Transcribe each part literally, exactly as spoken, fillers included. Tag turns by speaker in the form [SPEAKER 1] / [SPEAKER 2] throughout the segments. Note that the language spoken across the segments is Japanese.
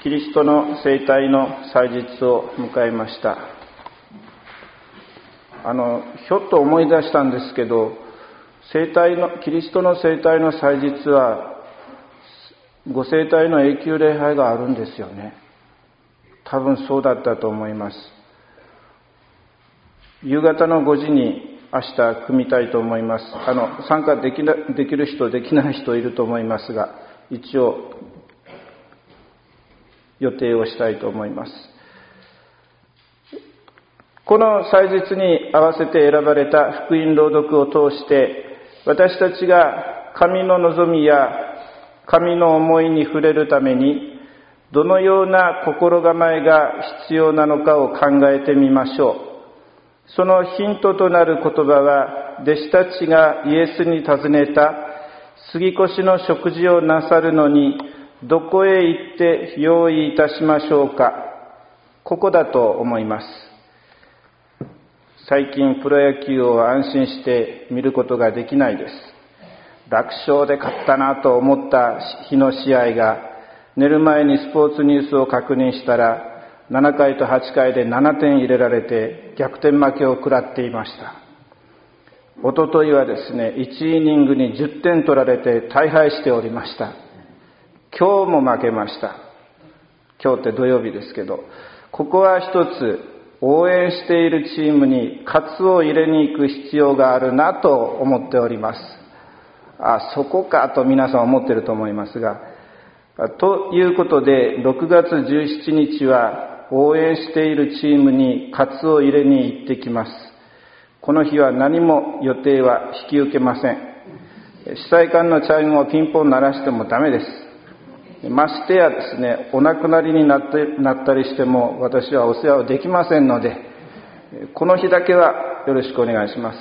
[SPEAKER 1] キリストの生体の祭日を迎えました。あのひょっと思い出したんですけど、生体のキリストの生体の祭日はご生体の永久礼拝があるんですよね。多分そうだったと思います。夕方のごじに明日組みたいと思います。あの参加できな、できる人できない人いると思いますが、一応予定をしたいと思います。この祭日に合わせて選ばれた福音朗読を通して、私たちが神の望みや神の思いに触れるためにどのような心構えが必要なのかを考えてみましょう。そのヒントとなる言葉は、弟子たちがイエスに尋ねた杉越の食事をなさるのにどこへ行って用意いたしましょうか。ここだと思います。最近プロ野球を安心して見ることができないです。楽勝で勝ったなと思った日の試合が、寝る前にスポーツニュースを確認したら、ななかいとはちかいでななてん入れられて逆転負けを食らっていました。おとといはですね、いちイニングにじゅってん取られて大敗しておりました。今日も負けました。今日って土曜日ですけど、ここは一つ応援しているチームに喝を入れに行く必要があるなと思っております。あ、そこかと皆さん思っていると思いますが、ということでろくがつじゅうしちにちは応援しているチームに喝を入れに行ってきます。この日は何も予定は引き受けません。司祭官のチャイムをピンポン鳴らしてもダメです。ましてやですね、お亡くなりになって、なったりしても私はお世話をできませんので、この日だけはよろしくお願いします。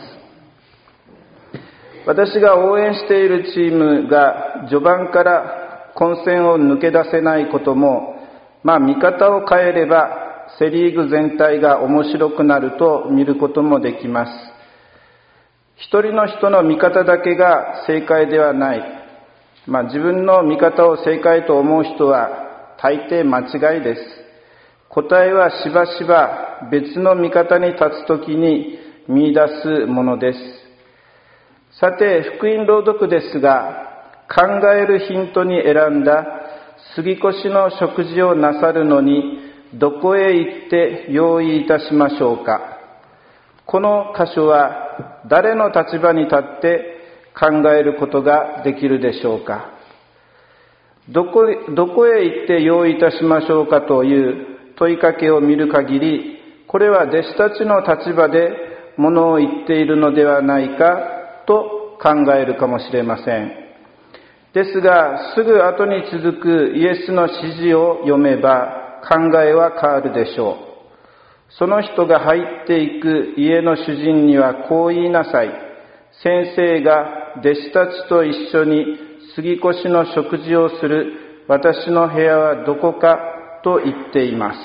[SPEAKER 1] 私が応援しているチームが序盤から混戦を抜け出せないことも、まあ見方を変えればセリーグ全体が面白くなると見ることもできます。一人の人の見方だけが正解ではない。まあ自分の見方を正解と思う人は大抵間違いです。答えはしばしば別の見方に立つときに見出すものです。さて、福音朗読ですが、考えるヒントに選んだ杉越の食事をなさるのにどこへ行って用意いたしましょうか。この箇所は誰の立場に立って考えることができるでしょうか。どこ、どこへ行って用意いたしましょうかという問いかけを見る限り、これは弟子たちの立場でものを言っているのではないかと考えるかもしれません。ですが、すぐ後に続くイエスの指示を読めば考えは変わるでしょう。その人が入っていく家の主人にはこう言いなさい。先生が弟子たちと一緒に杉越の食事をする私の部屋はどこかと言っています。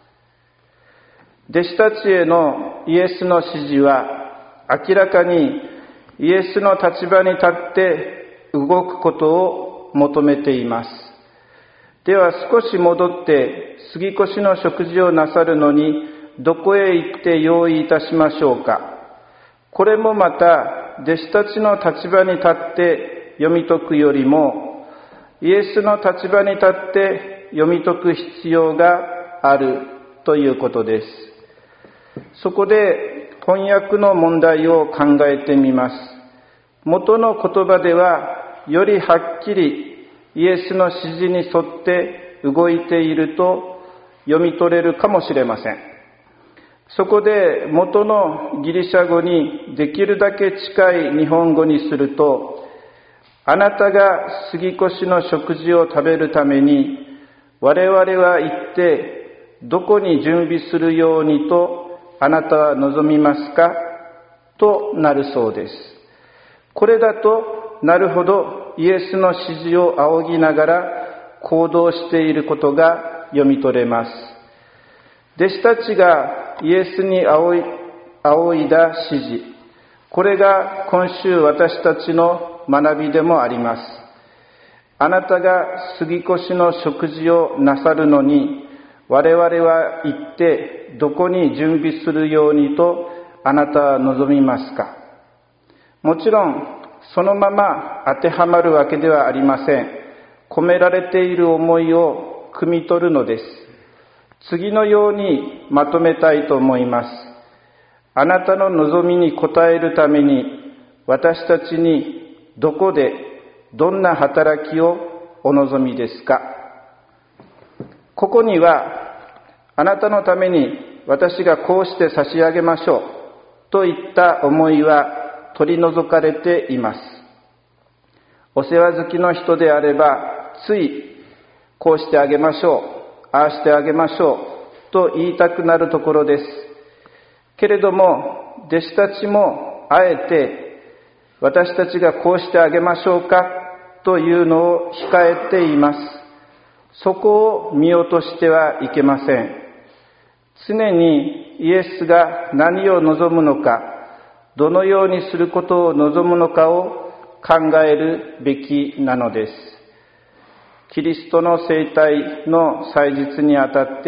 [SPEAKER 1] 弟子たちへのイエスの指示は明らかにイエスの立場に立って動くことを求めています。では少し戻って杉越の食事をなさるのにどこへ行って用意いたしましょうか。これもまた弟子たちの立場に立って読み解くよりもイエスの立場に立って読み解く必要があるということです。そこで翻訳の問題を考えてみます。元の言葉ではよりはっきりイエスの指示に沿って動いていると読み取れるかもしれません。そこで元のギリシャ語にできるだけ近い日本語にすると、あなたが杉越の食事を食べるために我々は行ってどこに準備するようにとあなたは望みますかとなるそうです。これだとなるほどイエスの指示を仰ぎながら行動していることが読み取れます。弟子たちがイエスに仰い、仰いだ指示、これが今週私たちの学びでもあります。 あなたが杉越の食事をなさるのに、我々は行ってどこに準備するようにとあなたは望みますか。もちろんそのまま当てはまるわけではありません。込められている思いを汲み取るのです。次のようにまとめたいと思います。あなたの望みに応えるために、私たちにどこでどんな働きをお望みですか。ここには、あなたのために私がこうして差し上げましょうといった思いは取り除かれています。お世話好きの人であれば、ついこうしてあげましょう、ああしてあげましょうと言いたくなるところです。けれども、弟子たちもあえて私たちがこうしてあげましょうかというのを控えています。そこを見落としてはいけません。常にイエスが何を望むのか、どのようにすることを望むのかを考えるべきなのです。キリストの生態の祭日にあたって、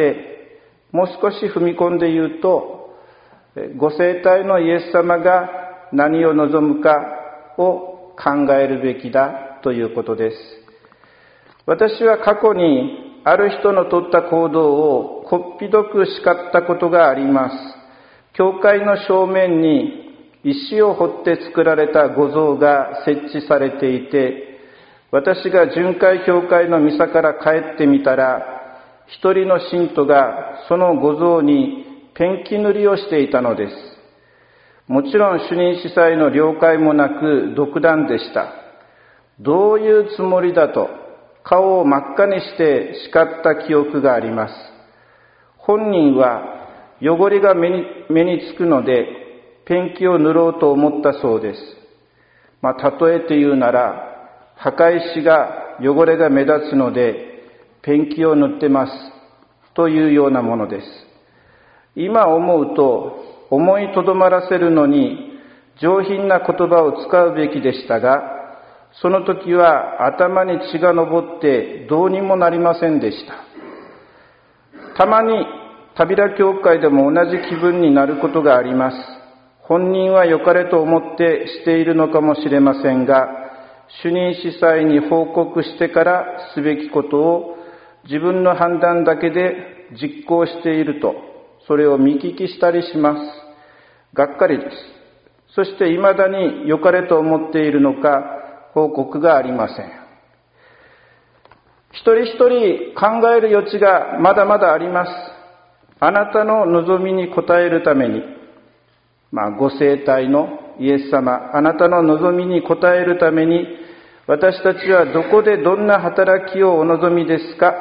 [SPEAKER 1] もう少し踏み込んで言うと、ご生体のイエス様が何を望むかを考えるべきだということです。私は過去にある人の取った行動をこっぴどく叱ったことがあります。教会の正面に石を掘って作られた御像が設置されていて、私が巡回教会のミサから帰ってみたら、一人の信徒がその御像にペンキ塗りをしていたのです。もちろん主任司祭の了解もなく独断でした。どういうつもりだと顔を真っ赤にして叱った記憶があります。本人は汚れが目に、目につくのでペンキを塗ろうと思ったそうです。まあ、例えて言うなら、墓石が汚れが目立つのでペンキを塗ってますというようなものです。今思うと、思いとどまらせるのに上品な言葉を使うべきでしたが、その時は頭に血が上ってどうにもなりませんでした。たまに扉教会でも同じ気分になることがあります。本人は良かれと思ってしているのかもしれませんが、主任司祭に報告してからすべきことを自分の判断だけで実行していると、それを見聞きしたりします。がっかりです。そして未だに良かれと思っているのか報告がありません。一人一人考える余地がまだまだあります。あなたの望みに応えるために、まあ、ご生体のイエス様、あなたの望みに応えるために、私たちはどこでどんな働きをお望みですか。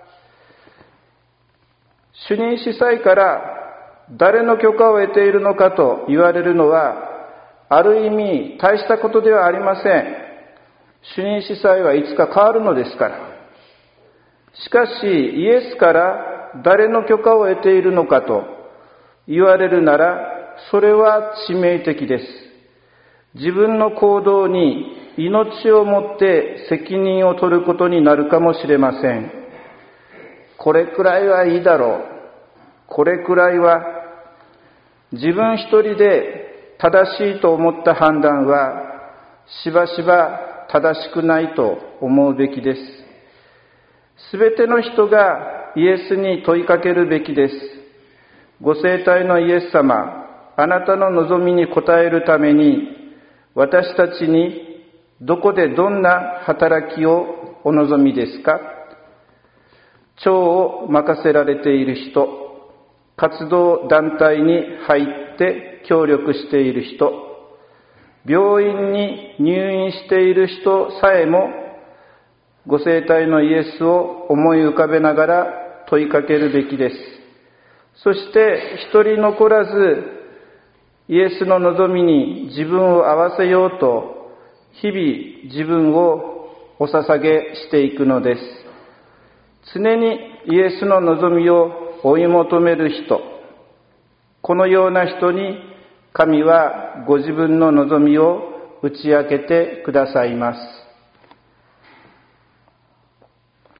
[SPEAKER 1] 主任司祭から誰の許可を得ているのかと言われるのは、ある意味大したことではありません。主任司祭はいつか変わるのですから。しかし、イエスから誰の許可を得ているのかと言われるなら、それは致命的です。自分の行動に命をもって責任を取ることになるかもしれません。これくらいはいいだろう。これくらいは、自分一人で正しいと思った判断はしばしば正しくないと思うべきです。すべての人がイエスに問いかけるべきです。ご生体のイエス様、あなたの望みに応えるために、私たちにどこでどんな働きをお望みですか。長を任せられている人、活動団体に入って協力している人、病院に入院している人さえも、ご生体のイエスを思い浮かべながら問いかけるべきです。そして一人残らず、イエスの望みに自分を合わせようと、日々自分をお捧げしていくのです。常にイエスの望みを追い求める人、このような人に神はご自分の望みを打ち明けてくださいます。